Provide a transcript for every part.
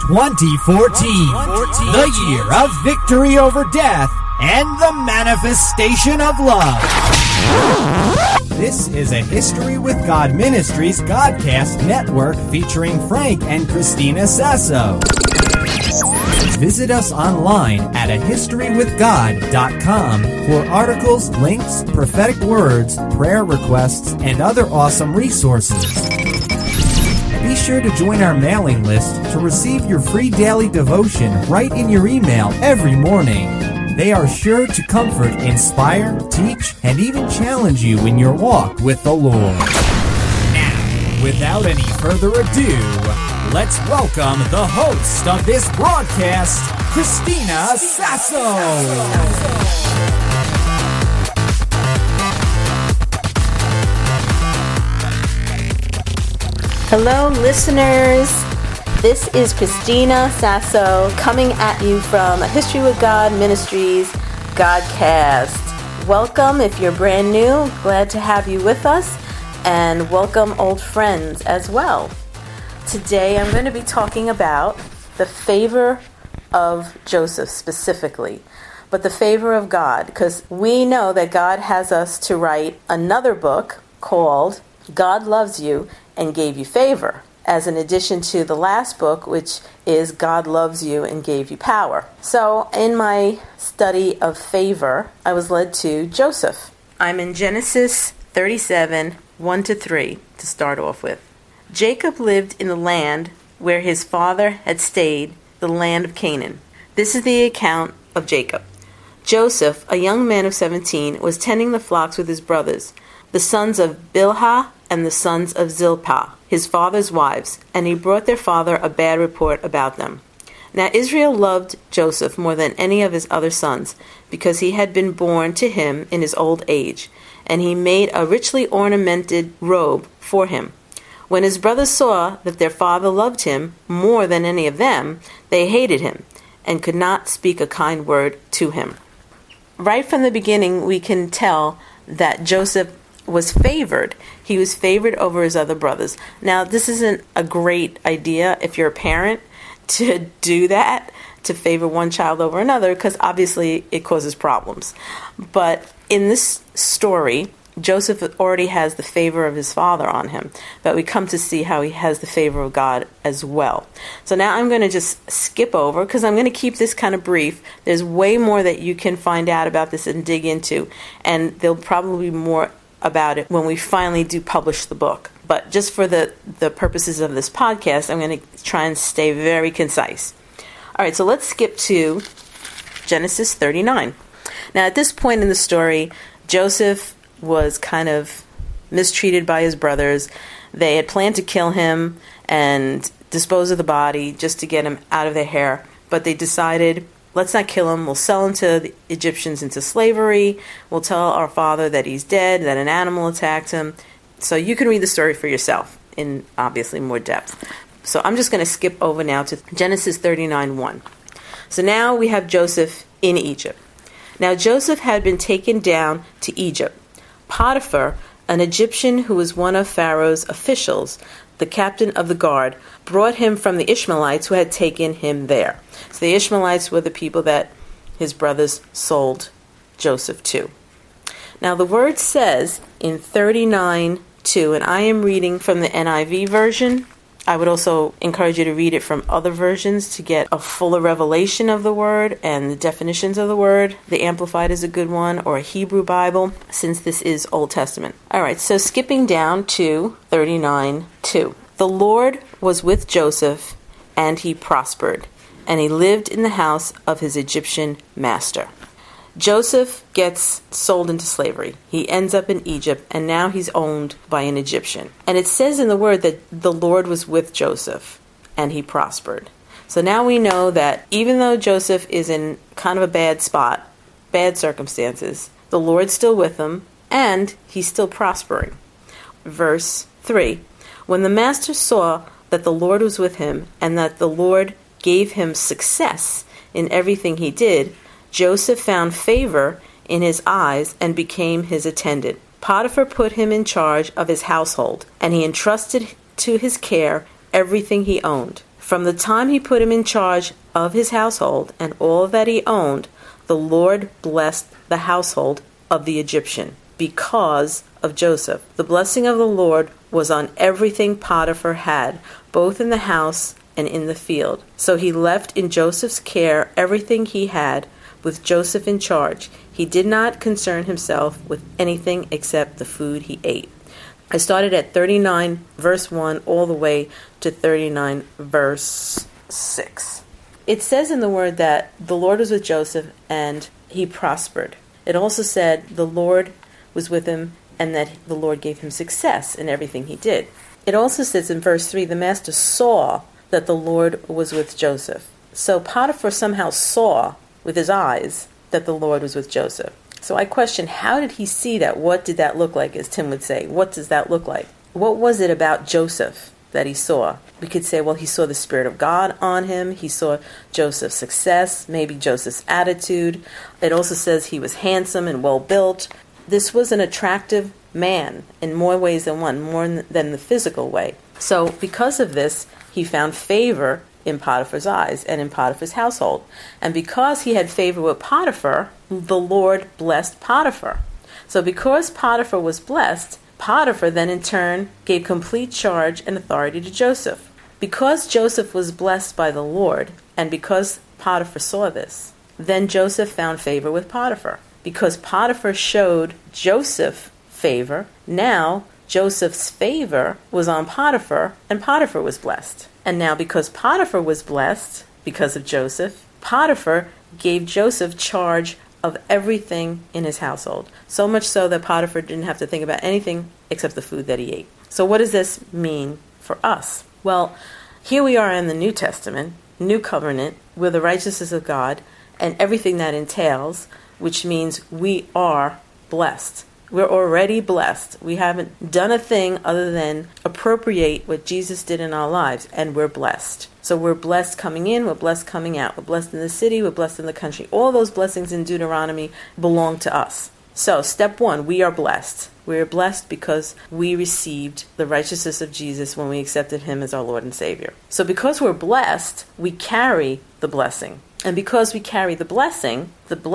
2014, the year of victory over death and the manifestation of love. This is a History with God Ministries Godcast network featuring Frank and Christina Sasso. Visit us online at ahistorywithgod.com for articles, links, prophetic words, prayer requests, and other awesome resources. Be sure to join our mailing list to receive your free daily devotion right in your email every morning. They are sure to comfort, inspire, teach, and even challenge you in your walk with the Lord. Now, without any further ado, let's welcome the host of this broadcast, Christina Sasso. Hello, listeners. This is Christina Sasso coming at you from History with God Ministries Godcast. Welcome if you're brand new. Glad to have you with us, and welcome old friends as well. Today I'm going to be talking about the favor of Joseph specifically, but the favor of God, because we know that God has us to write another book called God Loves You and Gave You Favor, as an addition to the last book, which is God Loves You and Gave You Power. So in my study of favor, I was led to Joseph. I'm in Genesis 37, 1-3 to start off with. Jacob lived in the land where his father had stayed, the land of Canaan. This is the account of Jacob. Joseph, a young man of 17, was tending the flocks with his brothers, the sons of Bilhah and the sons of Zilpah, his father's wives, and he brought their father a bad report about them. Now Israel loved Joseph more than any of his other sons, because he had been born to him in his old age, and he made a richly ornamented robe for him. When his brothers saw that their father loved him more than any of them, they hated him, and could not speak a kind word to him. Right from the beginning, we can tell that Joseph was favored. He was favored over his other brothers. Now, this isn't a great idea if you're a parent to do that, to favor one child over another, because obviously it causes problems. But in this story, Joseph already has the favor of his father on him, but we come to see how he has the favor of God as well. So now I'm going to just skip over, because I'm going to keep this kind of brief. There's way more that you can find out about this and dig into, and there'll probably be more about it when we finally do publish the book. But just for the purposes of this podcast, I'm going to try and stay very concise. All right, so let's skip to Genesis 39. Now, at this point in the story, Joseph was kind of mistreated by his brothers. They had planned to kill him and dispose of the body just to get him out of their hair, but they decided, let's not kill him. We'll sell him to the Egyptians into slavery. We'll tell our father that he's dead, that an animal attacked him. So you can read the story for yourself in obviously more depth. So I'm just going to skip over now to Genesis 39:1. So now we have Joseph in Egypt. Now Joseph had been taken down to Egypt. Potiphar, an Egyptian who was one of Pharaoh's officials, the captain of the guard, brought him from the Ishmaelites who had taken him there. So the Ishmaelites were the people that his brothers sold Joseph to. Now the word says in 39:2, and I am reading from the NIV version. I would also encourage you to read it from other versions to get a fuller revelation of the word and the definitions of the word. The Amplified is a good one, or a Hebrew Bible, since this is Old Testament. All right, so skipping down to 39:2. The Lord was with Joseph, and he prospered, and he lived in the house of his Egyptian master. Joseph gets sold into slavery. He ends up in Egypt, and now he's owned by an Egyptian. And it says in the word that the Lord was with Joseph, and he prospered. So now we know that even though Joseph is in kind of a bad spot, bad circumstances, the Lord's still with him, and he's still prospering. Verse 3, when the master saw that the Lord was with him, and that the Lord gave him success in everything he did, Joseph found favor in his eyes and became his attendant. Potiphar put him in charge of his household, and he entrusted to his care everything he owned. From the time he put him in charge of his household and all that he owned, the Lord blessed the household of the Egyptian because of Joseph. The blessing of the Lord was on everything Potiphar had, both in the house and in the field. So he left in Joseph's care everything he had, with Joseph in charge. He did not concern himself with anything except the food he ate. I started at 39 verse 1 all the way to 39 verse 6. It says in the word that the Lord was with Joseph and he prospered. It also said the Lord was with him and that the Lord gave him success in everything he did. It also says in verse 3, the master saw that the Lord was with Joseph. So Potiphar somehow saw with his eyes that the Lord was with Joseph. So I question, how did he see that? What did that look like, as Tim would say? What does that look like? What was it about Joseph that he saw? We could say, well, he saw the Spirit of God on him. He saw Joseph's success, maybe Joseph's attitude. It also says he was handsome and well-built. This was an attractive man in more ways than one, more than the physical way. So because of this, he found favor in Potiphar's eyes and in Potiphar's household. And because he had favor with Potiphar, the Lord blessed Potiphar. So because Potiphar was blessed, Potiphar then in turn gave complete charge and authority to Joseph. Because Joseph was blessed by the Lord, and because Potiphar saw this, then Joseph found favor with Potiphar. Because Potiphar showed Joseph favor, now Joseph's favor was on Potiphar, and Potiphar was blessed. And now because Potiphar was blessed, because of Joseph, Potiphar gave Joseph charge of everything in his household. So much so that Potiphar didn't have to think about anything except the food that he ate. So what does this mean for us? Well, here we are in the New Testament, New Covenant, with the righteousness of God and everything that entails, which means we are blessed. We're already blessed. We haven't done a thing other than appropriate what Jesus did in our lives, and we're blessed. So we're blessed coming in, we're blessed coming out. We're blessed in the city, we're blessed in the country. All those blessings in Deuteronomy belong to us. So step one, we are blessed. We are blessed because we received the righteousness of Jesus when we accepted him as our Lord and Savior. So because we're blessed, we carry the blessing. And because we carry the blessing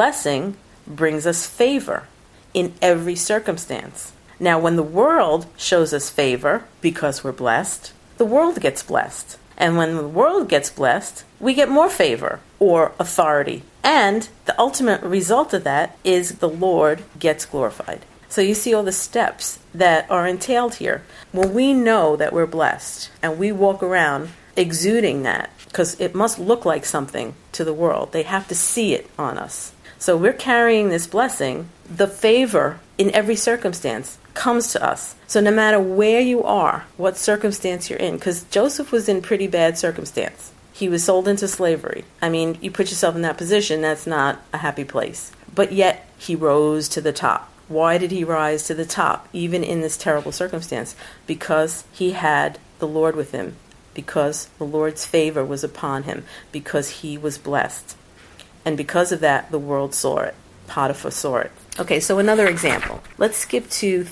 brings us favor in every circumstance. Now, when the world shows us favor because we're blessed, the world gets blessed. And when the world gets blessed, we get more favor or authority. And the ultimate result of that is the Lord gets glorified. So you see all the steps that are entailed here. When we know that we're blessed and we walk around exuding that, because it must look like something to the world. They have to see it on us. So we're carrying this blessing. The favor in every circumstance comes to us. So no matter where you are, what circumstance you're in, because Joseph was in pretty bad circumstance. He was sold into slavery. I mean, you put yourself in that position, that's not a happy place. But yet, he rose to the top. Why did he rise to the top, even in this terrible circumstance? Because he had the Lord with him. Because the Lord's favor was upon him. Because he was blessed. And because of that, the world saw it. Potiphar saw it. Okay, so another example. Let's skip to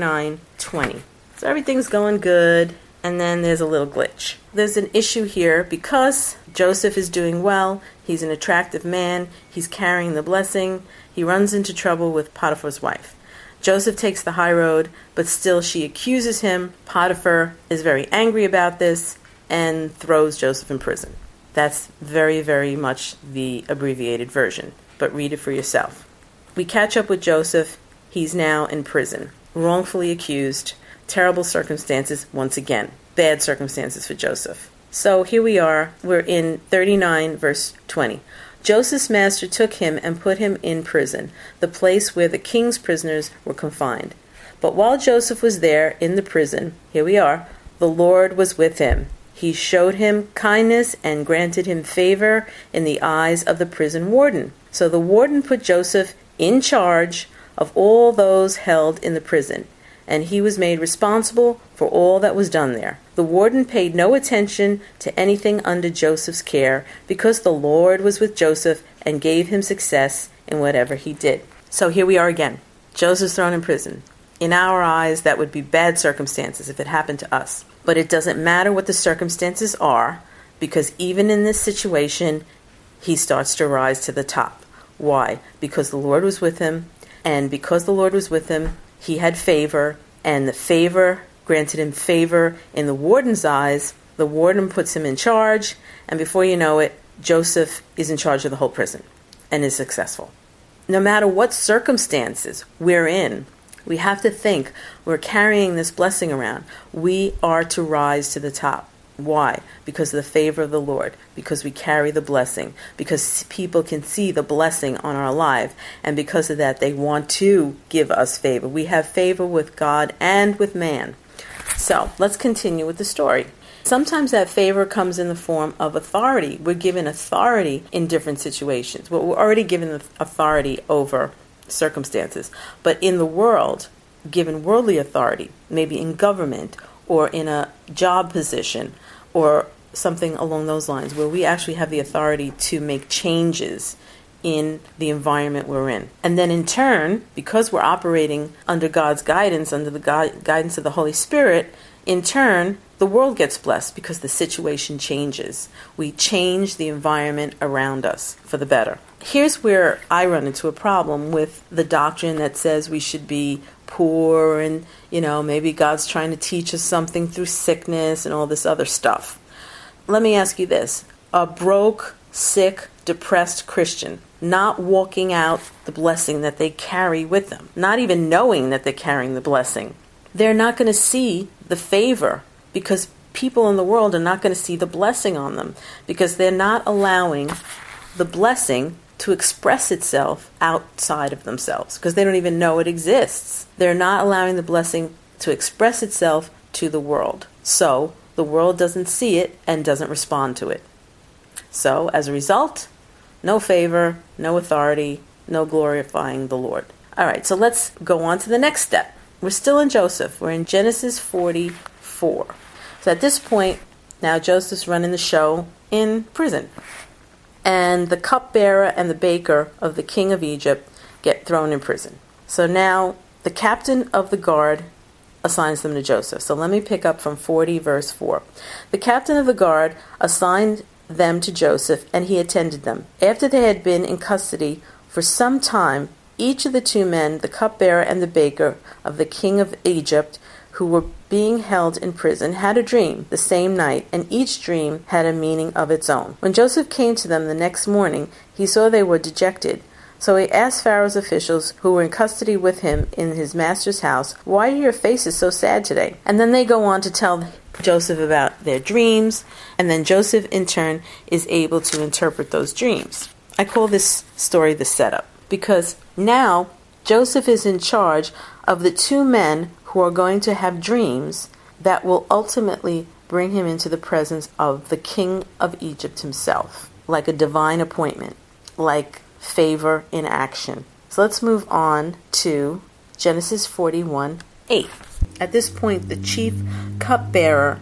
39:20. So everything's going good, and then there's a little glitch. There's an issue here because Joseph is doing well. He's an attractive man. He's carrying the blessing. He runs into trouble with Potiphar's wife. Joseph takes the high road, but still she accuses him. Potiphar is very angry about this and throws Joseph in prison. That's very, very much the abbreviated version, but read it for yourself. We catch up with Joseph. He's now in prison, wrongfully accused, terrible circumstances once again, bad circumstances for Joseph. So here we are, we're in 39 verse 20. Joseph's master took him and put him in prison, the place where the king's prisoners were confined. But while Joseph was there in the prison, here we are, the Lord was with him. He showed him kindness and granted him favor in the eyes of the prison warden. So the warden put Joseph in charge of all those held in the prison, and he was made responsible for all that was done there. The warden paid no attention to anything under Joseph's care because the Lord was with Joseph and gave him success in whatever he did. So here we are again. Joseph's thrown in prison. In our eyes, that would be bad circumstances if it happened to us. But it doesn't matter what the circumstances are. because even in this situation, he starts to rise to the top. Why? Because the Lord was with him, and because the Lord was with him, he had favor, and the favor granted him favor in the warden's eyes. The warden puts him in charge, and before you know it, Joseph is in charge of the whole prison and is successful. No matter what circumstances we're in, we have to think we're carrying this blessing around. We are to rise to the top. Why? Because of the favor of the Lord, because we carry the blessing, because people can see the blessing on our life, and because of that, they want to give us favor. We have favor with God and with man. So, let's continue with the story. Sometimes that favor comes in the form of authority. We're given authority in different situations. Well, we're already given authority over circumstances, but in the world, given worldly authority, maybe in government or in a job position or something along those lines, where we actually have the authority to make changes in the environment we're in. And then in turn, because we're operating under God's guidance, under the guidance of the Holy Spirit, in turn, the world gets blessed because the situation changes. We change the environment around us for the better. Here's where I run into a problem with the doctrine that says we should be poor and, maybe God's trying to teach us something through sickness and all this other stuff. Let me ask you this. A broke, sick, depressed Christian not walking out the blessing that they carry with them, not even knowing that they're carrying the blessing, they're not going to see the favor, because people in the world are not going to see the blessing on them, because they're not allowing the blessing to express itself outside of themselves, because they don't even know it exists. They're not allowing the blessing to express itself to the world. So the world doesn't see it and doesn't respond to it. So as a result, no favor, no authority, no glorifying the Lord. All right, so let's go on to the next step. We're still in Joseph. We're in Genesis 44. So at this point, now Joseph's running the show in prison. And the cupbearer and the baker of the king of Egypt get thrown in prison. So now the captain of the guard assigns them to Joseph. So let me pick up from 40 verse 4. The captain of the guard assigned them to Joseph, and he attended them. After they had been in custody for some time, each of the two men, the cupbearer and the baker of the king of Egypt, who were being held in prison, had a dream the same night, and each dream had a meaning of its own. When Joseph came to them the next morning, he saw they were dejected. So he asked Pharaoh's officials, who were in custody with him in his master's house, "Why are your faces so sad today?" And then they go on to tell Joseph about their dreams, and then Joseph, in turn, is able to interpret those dreams. I call this story the setup, because now Joseph is in charge of the two men who are going to have dreams that will ultimately bring him into the presence of the king of Egypt himself, like a divine appointment, like favor in action. So let's move on to Genesis 41:8. At this point, the chief cupbearer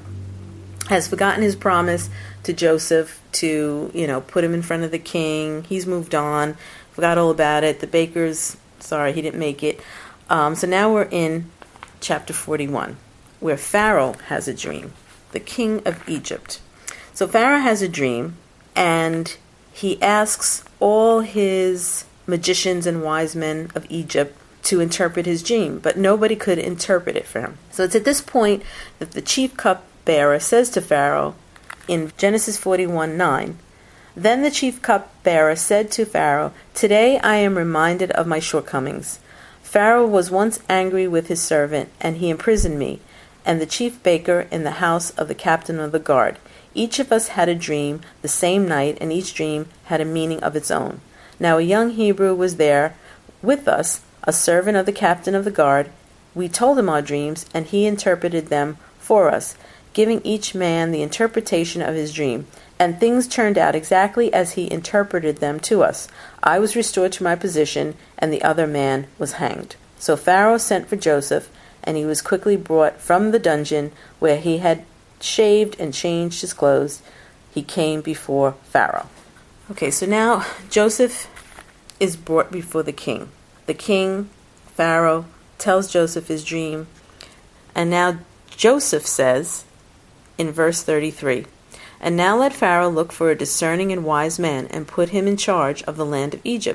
has forgotten his promise to Joseph to, put him in front of the king. He's moved on, forgot all about it. The baker's sorry, he didn't make it. So now we're in chapter 41, where Pharaoh has a dream, the king of Egypt. So Pharaoh has a dream, and he asks all his magicians and wise men of Egypt to interpret his dream, but nobody could interpret it for him. So it's at this point that the chief cupbearer says to Pharaoh in Genesis 41:9, "Then the chief cupbearer said to Pharaoh, 'Today I am reminded of my shortcomings. Pharaoh was once angry with his servant, and he imprisoned me, and the chief baker in the house of the captain of the guard. Each of us had a dream the same night, and each dream had a meaning of its own. Now a young Hebrew was there with us, a servant of the captain of the guard. We told him our dreams, and he interpreted them for us, giving each man the interpretation of his dream. And things turned out exactly as he interpreted them to us. I was restored to my position, and the other man was hanged.' So Pharaoh sent for Joseph, and he was quickly brought from the dungeon where he had shaved and changed his clothes. He came before Pharaoh." Okay, so now Joseph is brought before the king. The king, Pharaoh, tells Joseph his dream. And now Joseph says in verse 33, And now let Pharaoh look for a discerning and wise man, and put him in charge of the land of Egypt.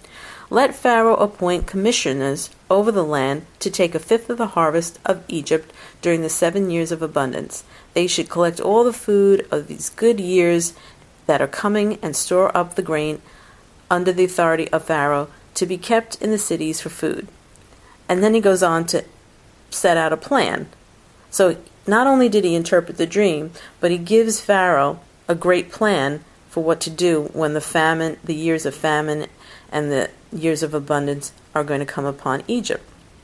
Let Pharaoh appoint commissioners over the land to take a fifth of the harvest of Egypt during the 7 years of abundance. They should collect all the food of these good years that are coming, and store up the grain under the authority of Pharaoh, to be kept in the cities for food. And then he goes on to set out a plan. So not only did he interpret the dream, but he gives Pharaoh a great plan for what to do when the years of famine and the years of abundance are going to come upon Egypt.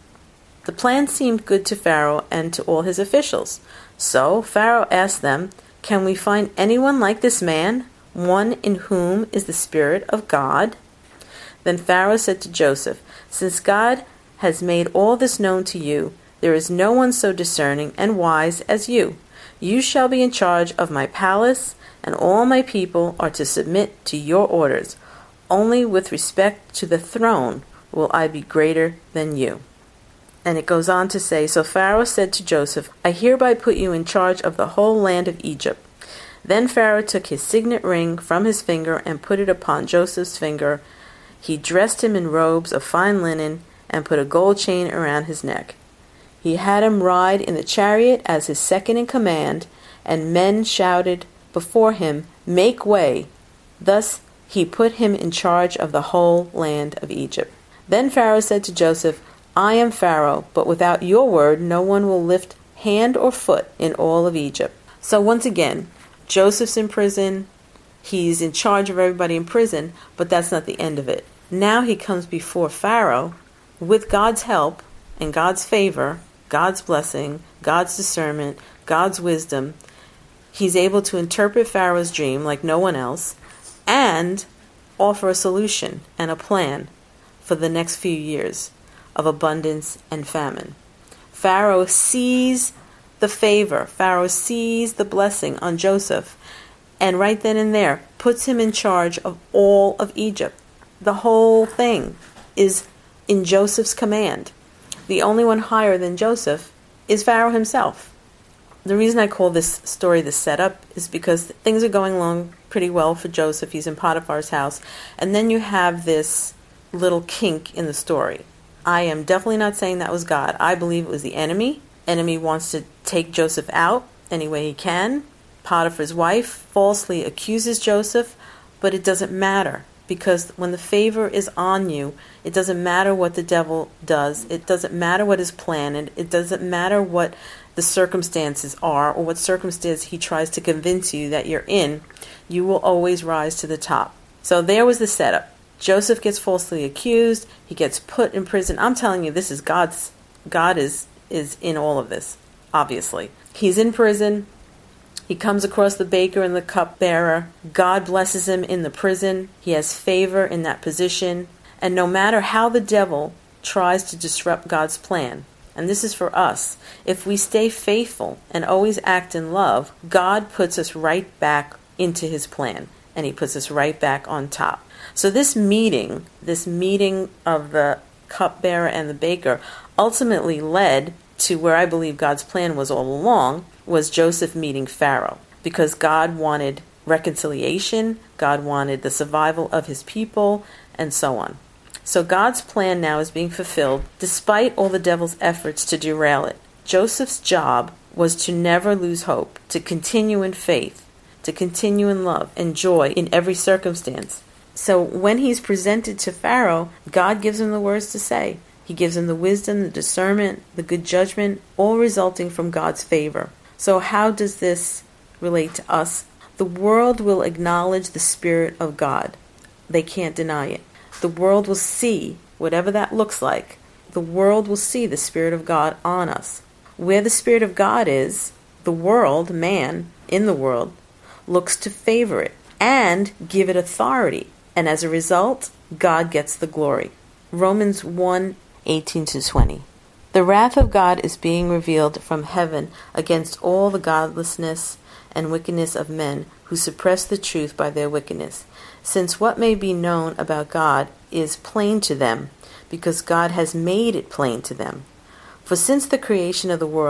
The plan seemed good to Pharaoh and to all his officials. So Pharaoh asked them, "Can we find anyone like this man, one in whom is the Spirit of God?" Then Pharaoh said to Joseph, "Since God has made all this known to you, there is no one so discerning and wise as you. You shall be in charge of my palace, and all my people are to submit to your orders. Only with respect to the throne will I be greater than you." And it goes on to say, "So Pharaoh said to Joseph, I hereby put you in charge of the whole land of Egypt." Then Pharaoh took his signet ring from his finger and put it upon Joseph's finger. He dressed him in robes of fine linen and put a gold chain around his neck. He had him ride in the chariot as his second in command, and men shouted before him, "Make way!" Thus he put him in charge of the whole land of Egypt. Then Pharaoh said to Joseph, "I am Pharaoh, but without your word no one will lift hand or foot in all of Egypt." So once again, Joseph's in prison. He's in charge of everybody in prison, but that's not the end of it. Now he comes before Pharaoh with God's help and God's favor, God's blessing, God's discernment, God's wisdom. He's able to interpret Pharaoh's dream like no one else and offer a solution and a plan for the next few years of abundance and famine. Pharaoh sees the favor, Pharaoh sees the blessing on Joseph, and right then and there puts him in charge of all of Egypt. The whole thing is in Joseph's command. The only one higher than Joseph is Pharaoh himself. The reason I call this story the setup is because things are going along pretty well for Joseph. He's in Potiphar's house. And then you have this little kink in the story. I am definitely not saying that was God. I believe it was the enemy. Enemy wants to take Joseph out any way he can. Potiphar's wife falsely accuses Joseph, but it doesn't matter, because when the favor is on you, it doesn't matter what the devil does. It doesn't matter what his plan, and it doesn't matter what the circumstances are or what circumstance he tries to convince you that you're in. You will always rise to the top. So there was the setup. Joseph gets falsely accused. He gets put in prison. I'm telling you, this is God is in all of this, obviously. He's in prison. He comes across the baker and the cupbearer. God blesses him in the prison. He has favor in that position. And no matter how the devil tries to disrupt God's plan, and this is for us, if we stay faithful and always act in love, God puts us right back into his plan, and he puts us right back on top. So this meeting of the cupbearer and the baker ultimately led to where I believe God's plan was all along, was Joseph meeting Pharaoh, because God wanted reconciliation, God wanted the survival of his people, and so on. So God's plan now is being fulfilled despite all the devil's efforts to derail it. Joseph's job was to never lose hope, to continue in faith, to continue in love and joy in every circumstance. So when he's presented to Pharaoh, God gives him the words to say. He gives him the wisdom, the discernment, the good judgment, all resulting from God's favor. So how does this relate to us? The world will acknowledge the Spirit of God. They can't deny it. The world will see, whatever that looks like, the world will see the Spirit of God on us. Where the Spirit of God is, the world, man in the world, looks to favor it and give it authority. And as a result, God gets the glory. Romans 1:18-20. The wrath of God is being revealed from heaven against all the godlessness and wickedness of men who suppress the truth by their wickedness, since what may be known about God is plain to them, because God has made it plain to them. For since the creation of the world,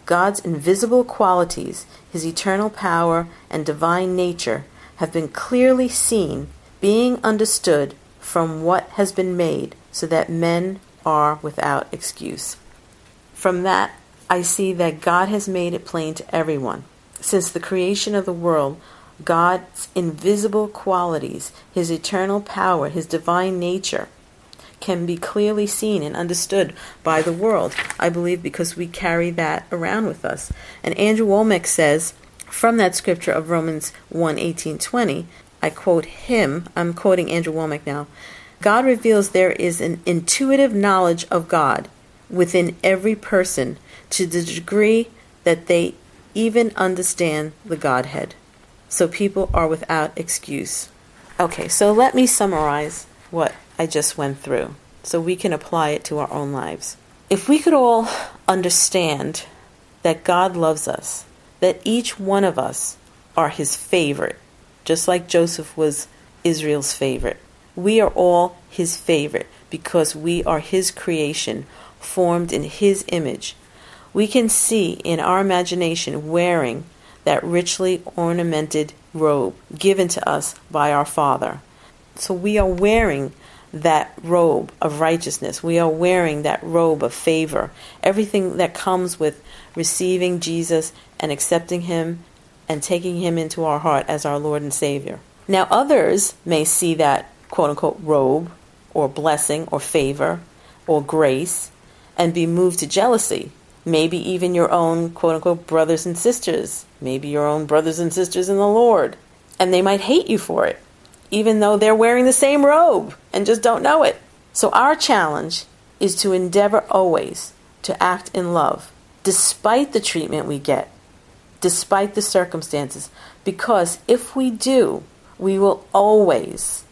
God's invisible qualities, his eternal power and divine nature, have been clearly seen, being understood from what has been made, so that men are without excuse. From that, I see that God has made it plain to everyone. Since the creation of the world, God's invisible qualities, his eternal power, his divine nature, can be clearly seen and understood by the world, I believe, because we carry that around with us. And Andrew Wommack says, from that scripture of Romans 1:18-20, I quote him, I'm quoting Andrew Wommack now, God reveals there is an intuitive knowledge of God within every person to the degree that they even understand the Godhead. So people are without excuse. Okay, so let me summarize what I just went through so we can apply it to our own lives. If we could all understand that God loves us, that each one of us are his favorite, just like Joseph was Israel's favorite. We are all his favorite because we are his creation, formed in his image. We can see in our imagination wearing that richly ornamented robe given to us by our Father. So we are wearing that robe of righteousness. We are wearing that robe of favor. Everything that comes with receiving Jesus and accepting him and taking him into our heart as our Lord and Savior. Now others may see that quote-unquote robe or blessing or favor or grace and be moved to jealousy. Maybe even your own quote-unquote brothers and sisters. Maybe your own brothers and sisters in the Lord. And they might hate you for it, even though they're wearing the same robe and just don't know it. So our challenge is to endeavor always to act in love, despite the treatment we get, despite the circumstances. Because if we do, we will always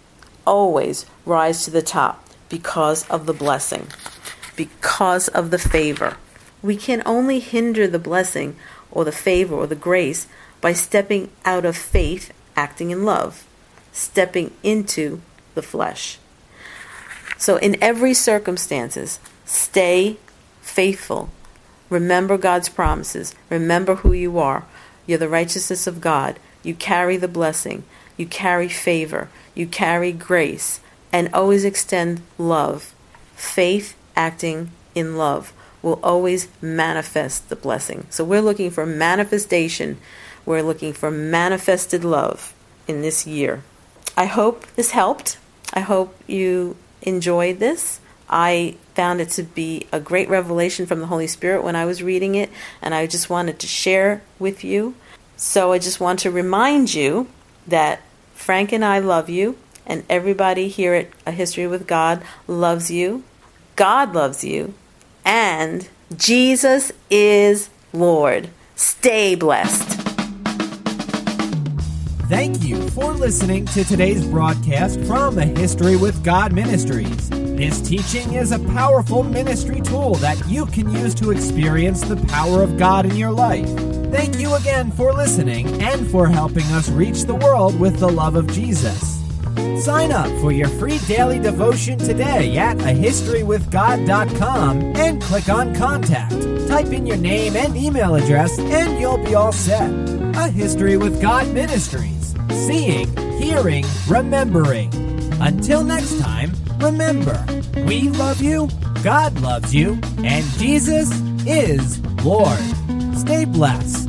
rise to the top because of the blessing, because of the favor. We can only hinder the blessing or the favor or the grace by stepping out of faith, acting in love, stepping into the flesh. So in every circumstances, stay faithful. Remember God's promises. Remember who you are. You're the righteousness of God. You carry the blessing. You carry favor. You carry grace. And always extend love. Faith acting in love will always manifest the blessing. So we're looking for manifestation. We're looking for manifested love in this year. I hope this helped. I hope you enjoyed this. I found it to be a great revelation from the Holy Spirit when I was reading it, and I just wanted to share with you. So I just want to remind you that Frank and I love you, and everybody here at A History with God loves you. God loves you, and Jesus is Lord. Stay blessed. Thank you for listening to today's broadcast from the History with God Ministries. This teaching is a powerful ministry tool that you can use to experience the power of God in your life. Thank you again for listening and for helping us reach the world with the love of Jesus. Sign up for your free daily devotion today at ahistorywithgod.com and click on Contact. Type in your name and email address and you'll be all set. A History with God Ministries. Seeing, hearing, remembering. Until next time, remember, we love you, God loves you, and Jesus is Lord. Stay blessed.